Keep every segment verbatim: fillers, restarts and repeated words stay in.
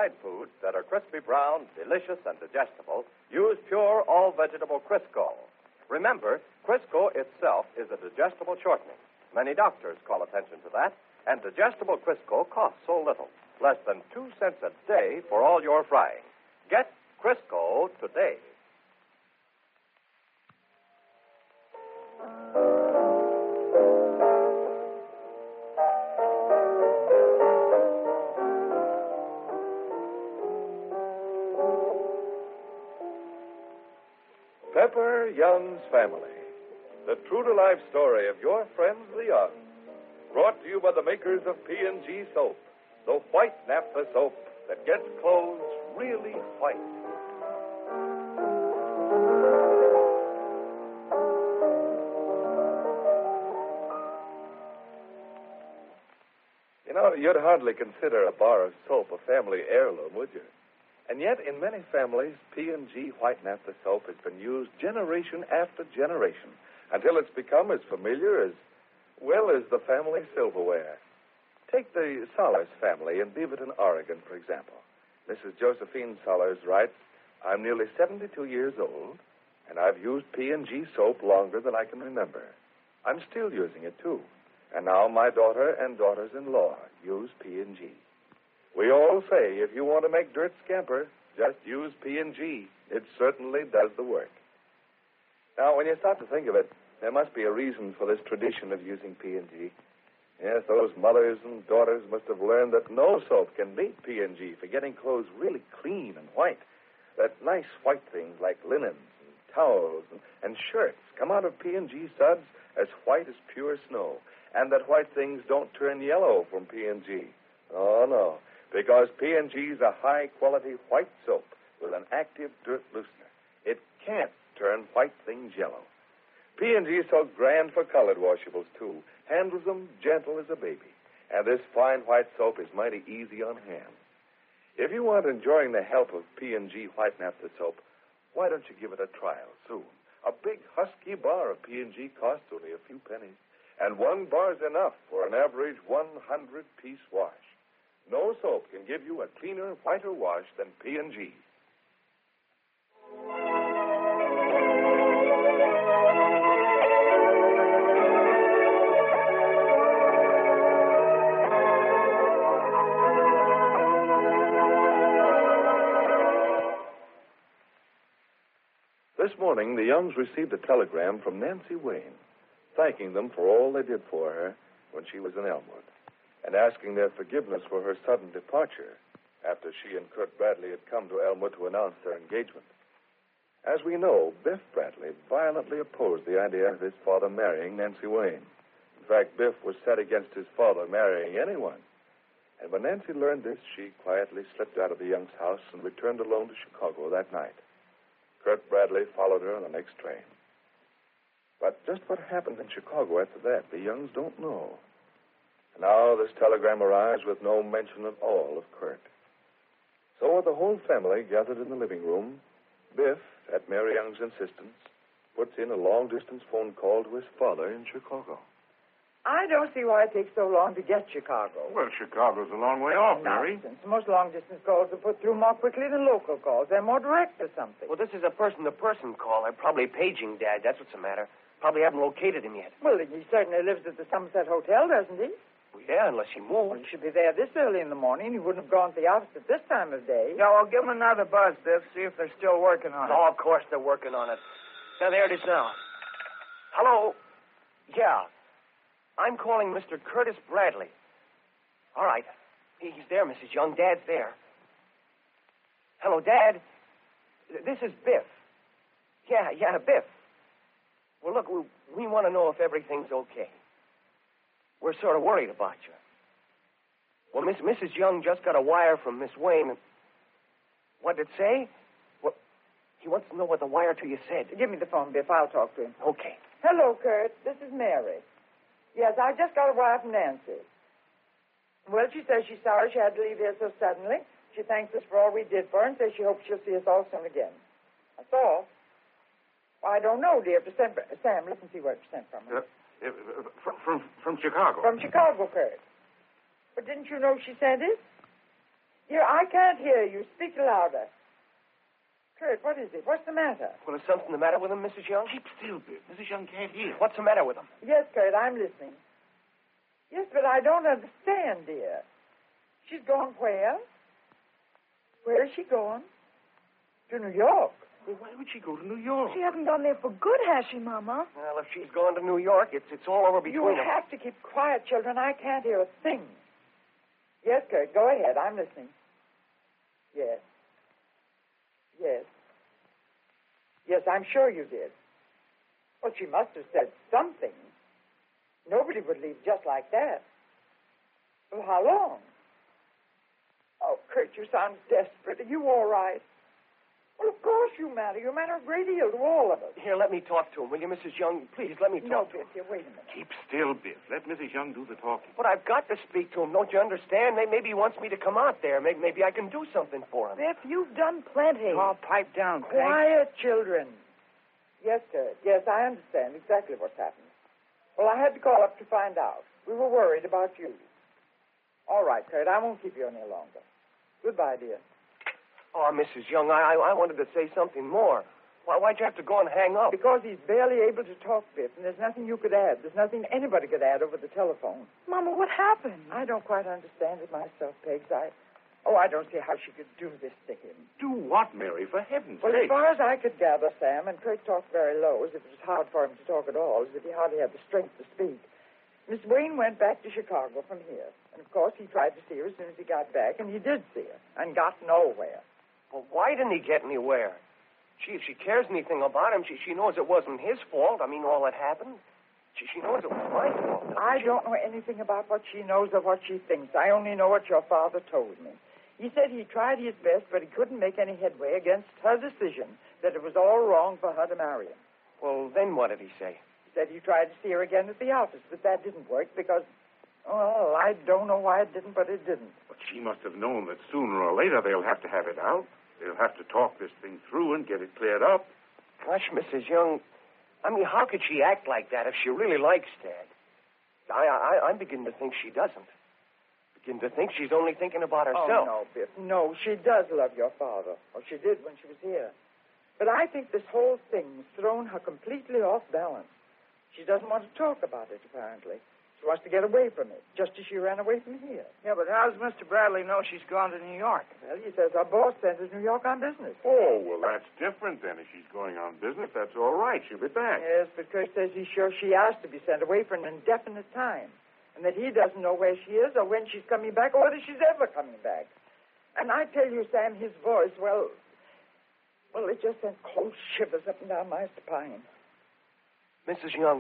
fried foods that are crispy brown, delicious, and digestible, use pure all-vegetable Crisco. Remember, Crisco itself is a digestible shortening. Many doctors call attention to that, and digestible Crisco costs so little, less than two cents a day for all your frying. Get Crisco today. Pepper Young's Family, the true-to-life story of your friends, the Youngs. Brought to you by the makers of P and G soap, the white naphtha soap that gets clothes really white. You know, you'd hardly consider a bar of soap a family heirloom, would you? And yet, in many families, P and G white naphtha soap has been used generation after generation until it's become as familiar as, well, as the family silverware. Take the Sollers family in Beaverton, Oregon, for example. Missus Josephine Sollers writes, I'm nearly seventy-two years old, and I've used P and G soap longer than I can remember. I'm still using it, too. And now my daughter and daughters-in-law use P and G. We all say, if you want to make dirt scamper, just use P and G. It certainly does the work. Now, when you start to think of it, there must be a reason for this tradition of using P and G. Yes, those mothers and daughters must have learned that no soap can beat P and G for getting clothes really clean and white. That nice white things like linens and towels and, and shirts come out of P and G suds as white as pure snow. And that white things don't turn yellow from P and G. Oh, no. Because P and G is a high-quality white soap with an active dirt loosener. It can't turn white things yellow. P and G is so grand for colored washables, too. Handles them gentle as a baby. And this fine white soap is mighty easy on hand. If you aren't enjoying the help of P and G white naphtha soap, why don't you give it a trial soon? A big husky bar of P and G costs only a few pennies. And one bar's enough for an average one hundred piece wash. No soap can give you a cleaner, whiter wash than P and G. This morning, the Youngs received a telegram from Nancy Wayne, thanking them for all they did for her when she was in Elmwood, and asking their forgiveness for her sudden departure after she and Kurt Bradley had come to Elmwood to announce their engagement. As we know, Biff Bradley violently opposed the idea of his father marrying Nancy Wayne. In fact, Biff was set against his father marrying anyone. And when Nancy learned this, she quietly slipped out of the Youngs' house and returned alone to Chicago that night. Kurt Bradley followed her on the next train. But just what happened in Chicago after that, the Youngs don't know. And now this telegram arrives with no mention at all of Kurt. So with the whole family gathered in the living room, Biff, at Mary Young's insistence, puts in a long-distance phone call to his father in Chicago. I don't see why it takes so long to get Chicago. Well, Chicago's a long way off, Mary. Nonsense. Most long-distance calls are put through more quickly than local calls. They're more direct or something. Well, this is a person-to-person call. They're probably paging Dad. That's what's the matter. Probably haven't located him yet. Well, he certainly lives at the Somerset Hotel, doesn't he? Well, yeah, unless he moved. Well, he should be there this early in the morning. He wouldn't have gone to the office at this time of day. Yeah, well, give him another buzz, Biff. See if they're still working on it. Oh, of course they're working on it. Yeah, there it is now. Hello? Yeah. I'm calling Mister Curtis Bradley. All right. He's there, Missus Young. Dad's there. Hello, Dad. This is Biff. Yeah, yeah, Biff. Well, look, we, we want to know if everything's okay. We're sort of worried about you. Well, Miss Missus Young just got a wire from Miss Wayne. What did it say? Well, he wants to know what the wire to you said. Give me the phone, Biff. I'll talk to him. Okay. Hello, Kurt. This is Mary. Yes, I just got a wire from Nancy. Well, she says she's sorry she had to leave here so suddenly. She thanks us for all we did for her and says she hopes she'll see us all soon again. That's all. I don't know, dear. If sent, Sam, listen, see where it was sent from her. Uh, uh, from, from, from Chicago. From Chicago, Kurt. But didn't you know she sent it? Here, I can't hear you. Speak louder. Kurt, what is it? What's the matter? Well, is something the matter with him, Missus Young? Keep still, Biff. Missus Young can't hear. What's the matter with him? Yes, Kurt, I'm listening. Yes, but I don't understand, dear. She's gone where? Where is she going? To New York. Well, why would she go to New York? She hasn't gone there for good, has she, Mama? Well, if she's gone to New York, it's it's all over between You them. have to keep quiet, children. I can't hear a thing. Yes, Kurt, go ahead. I'm listening. Yes. Yes. Yes, I'm sure you did. Well, she must have said something. Nobody would leave just like that. Well, how long? Oh, Kurt, you sound desperate. Are you all right? Well, of course you matter. You matter a great deal to all of us. Here, let me talk to him, will you, Missus Young? Please, let me No, talk to him. Biff, here, wait a minute. Keep still, Biff. Let Missus Young do the talking. But I've got to speak to him. Don't you understand? May- Maybe he wants me to come out there. Maybe, maybe I can do something for him. Biff, you've done plenty. Oh, pipe down, Peg. Quiet, children. Yes, Kurt. Yes, I understand exactly what's happened. Well, I had to call up to find out. We were worried about you. All right, Kurt, I won't keep you any longer. Goodbye, dear. Oh, Missus Young, I, I I wanted to say something more. Why, why'd you have to go and hang up? Because he's barely able to talk, Biff, and there's nothing you could add. There's nothing anybody could add over the telephone. Mama, what happened? I don't quite understand it myself, Pegs. I... Oh, I don't see how she could do this to him. Do what, Mary? For heaven's Well, as sake. far as I could gather, Sam, and Kurt talked very low, as if it was hard for him to talk at all, as if he hardly had the strength to speak. Miss Wayne went back to Chicago from here. And, of course, he tried to see her as soon as he got back, and he did see her, and got nowhere. Well, why didn't he get anywhere? Gee, if she cares anything about him, she, she knows it wasn't his fault. I mean, all that happened. She, she knows it was my fault. I she? don't know anything about what she knows or what she thinks. I only know what your father told me. He said he tried his best, but he couldn't make any headway against her decision that it was all wrong for her to marry him. Well, then what did he say? He said he tried to see her again at the office, but that didn't work because, well, I don't know why it didn't, but it didn't. But she must have known that sooner or later they'll have to have it out. They'll have to talk this thing through and get it cleared up. Gosh, Missus Young, I mean, how could she act like that if she really likes Dad? I, I, I'm beginning to think she doesn't. Begin to think she's only thinking about herself. Oh, no, Biff. No, she does love your father, or she did when she was here. But I think this whole thing's thrown her completely off balance. She doesn't want to talk about it, apparently. She wants to get away from it, just as she ran away from here. Yeah, but how does Mister Bradley know she's gone to New York? Well, he says her boss sent her to New York on business. Oh, well, that's different then. If she's going on business, that's all right. She'll be back. Yes, but Kurt says he's sure she asked to be sent away for an indefinite time, and that he doesn't know where she is or when she's coming back or whether she's ever coming back. And I tell you, Sam, his voice, well, well, it just sent cold shivers up and down my spine. Missus Young,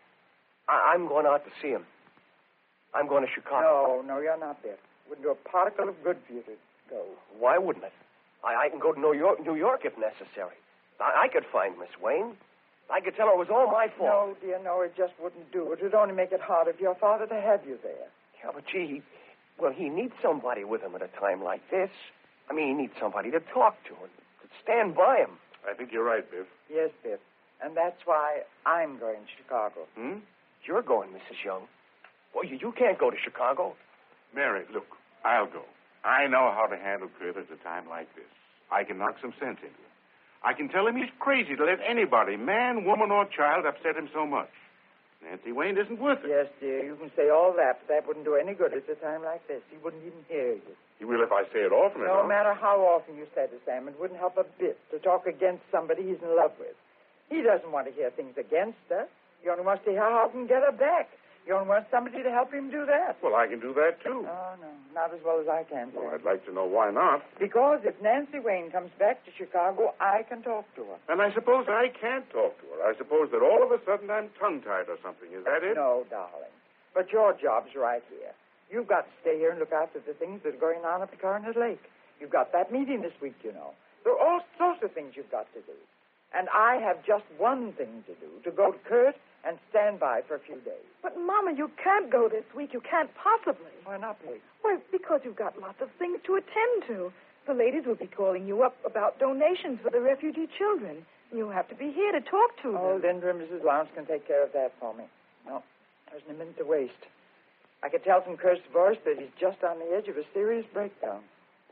I- I'm going out to see him. I'm going to Chicago. No, no, you're not there. Wouldn't do a particle of good for you to go. Why wouldn't it? I, I can go to New York, New York if necessary. I, I could find Miss Wayne. I could tell her it was all my fault. No, dear, no, it just wouldn't do. It would only make it harder for your father to have you there. Yeah, but gee, he, well, he needs somebody with him at a time like this. I mean, he needs somebody to talk to and to stand by him. I think you're right, Biff. Yes, Biff. And that's why I'm going to Chicago. Hmm? You're going, Missus Young. Well, you, you can't go to Chicago. Mary, look, I'll go. I know how to handle Kurt at a time like this. I can knock some sense into him. I can tell him he's crazy to let anybody, man, woman, or child, upset him so much. Nancy Wayne isn't worth it. Yes, dear, you can say all that, but that wouldn't do any good at a time like this. He wouldn't even hear you. He will if I say it often No enough. matter how often you said it, Sam, it wouldn't help a bit to talk against somebody he's in love with. He doesn't want to hear things against her. He only wants to hear how he can get her back. He only wants somebody to help him do that. Well, I can do that, too. Oh, no, not as well as I can, Well, sir. I'd like to know why not. Because if Nancy Wayne comes back to Chicago, I can talk to her. And I suppose I can't talk to her. I suppose that all of a sudden I'm tongue-tied or something. Is that it? No, darling. But your job's right here. You've got to stay here and look after the things that are going on up at Coronet Lake. You've got that meeting this week, you know. There are all sorts of things you've got to do. And I have just one thing to do, to go to Kurt and stand by for a few days. But, Mama, you can't go this week. You can't possibly. Why not, Peg? Well, because you've got lots of things to attend to. The ladies will be calling you up about donations for the refugee children. You'll have to be here to talk to Oh, them. Linda and Missus Lowndes can take care of that for me. No, there isn't a minute to waste. I could tell from Kurt's voice that he's just on the edge of a serious breakdown.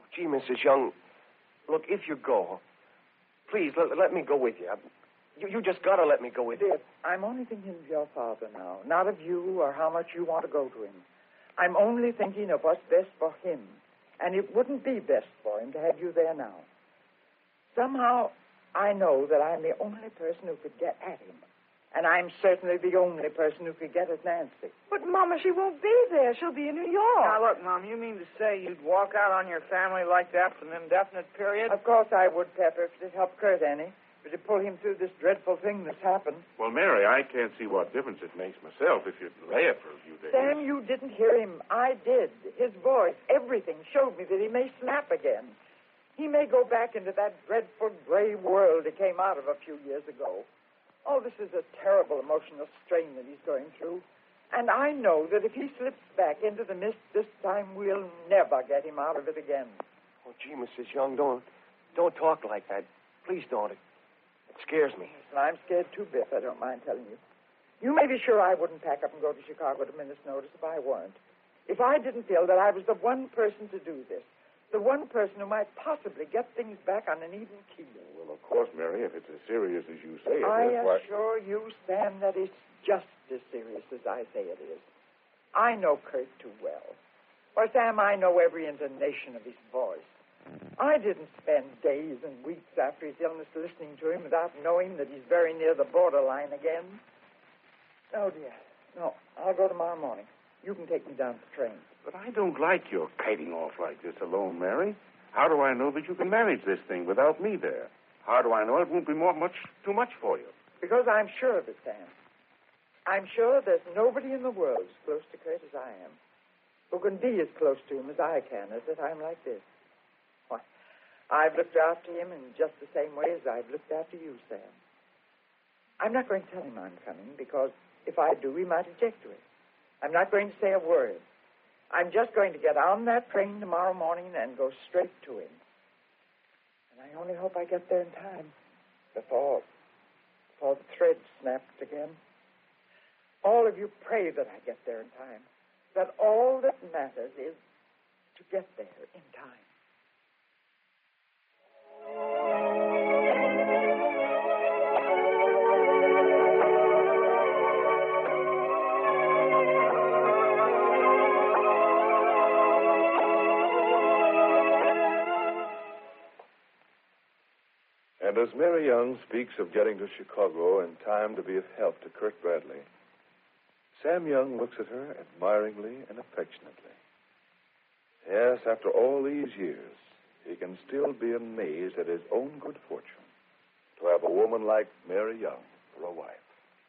Gee, Missus Young, look, if you go, please let, let me go with you. You, you just got to let me go with you. Dear, I'm only thinking of your father now, not of you or how much you want to go to him. I'm only thinking of what's best for him. And it wouldn't be best for him to have you there now. Somehow, I know that I'm the only person who could get at him. And I'm certainly the only person who could get at Nancy. But, Mama, she won't be there. She'll be in New York. Now, look, Mom, you mean to say you'd walk out on your family like that for an indefinite period? Of course I would, Pepper, if it helped Kurt any. But to pull him through this dreadful thing that's happened. Well, Mary, I can't see what difference it makes myself if you'd lay it for a few days. Sam, you didn't hear him. I did. His voice, everything showed me that he may snap again. He may go back into that dreadful gray world he came out of a few years ago. Oh, this is a terrible emotional strain that he's going through. And I know that if he slips back into the mist this time, we'll never get him out of it again. Oh, gee, Missus Young, don't, don't talk like that. Please don't. It, it scares me. Well, I'm scared too, Biff, I don't mind telling you. You may be sure I wouldn't pack up and go to Chicago at a minute's notice if I weren't. If I didn't feel that I was the one person to do this, the one person who might possibly get things back on an even keel. Well, of course, Mary, if it's as serious as you say it I is, why... assure you, Sam, that it's just as serious as I say it is. I know Kurt too well. Why, Sam, I know every intonation of his voice. I didn't spend days and weeks after his illness listening to him without knowing that he's very near the borderline again. Oh, dear. No, I'll go tomorrow morning. You can take me down to the train. But I don't like your kiting off like this alone, Mary. How do I know that you can manage this thing without me there? How do I know it won't be more, much too much for you? Because I'm sure of it, Sam. I'm sure there's nobody in the world as close to Kurt as I am, who can be as close to him as I can at a time like this. Why, I've looked after him in just the same way as I've looked after you, Sam. I'm not going to tell him I'm coming, because if I do, he might object to it. I'm not going to say a word. I'm just going to get on that train tomorrow morning and go straight to him. And I only hope I get there in time before, before the thread snaps again. All of you pray that I get there in time, that all that matters is to get there in time. And as Mary Young speaks of getting to Chicago in time to be of help to Kurt Bradley, Sam Young looks at her admiringly and affectionately. Yes, after all these years, he can still be amazed at his own good fortune to have a woman like Mary Young for a wife.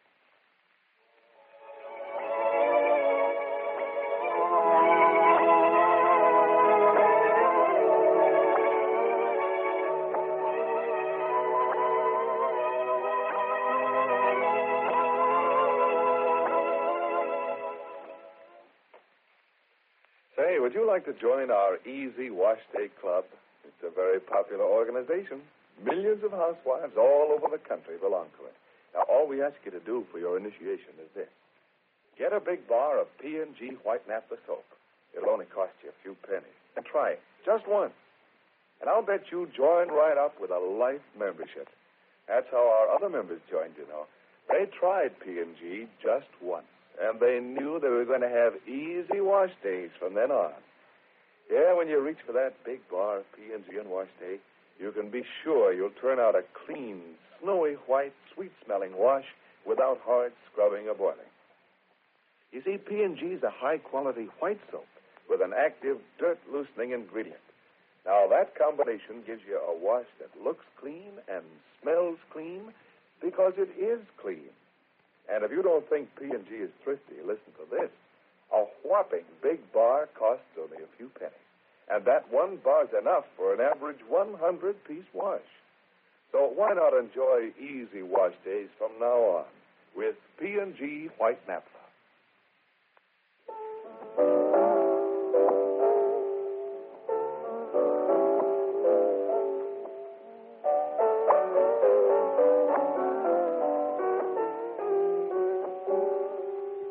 Say, would you like to join our Easy Wash Day Club? It's a very popular organization. Millions of housewives all over the country belong to it. Now, all we ask you to do for your initiation is this. Get a big bar of P and G White Naphtha soap. It'll only cost you a few pennies. And try it, just once. And I'll bet you join right up with a life membership. That's how our other members joined, you know. They tried P and G just once, and they knew they were going to have easy wash days from then on. Yeah, when you reach for that big bar of P and G on wash day, you can be sure you'll turn out a clean, snowy white, sweet-smelling wash without hard scrubbing or boiling. You see, P and G is a high-quality white soap with an active dirt-loosening ingredient. Now, that combination gives you a wash that looks clean and smells clean because it is clean. And if you don't think P and G is thrifty, listen to this. A whopping big bar costs only a few pennies. And that one bar's enough for an average one hundred piece wash. So why not enjoy easy wash days from now on with P and G White Naphtha?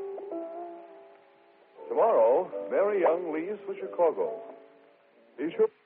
Tomorrow, Mary Young leaves for Chicago. Be sure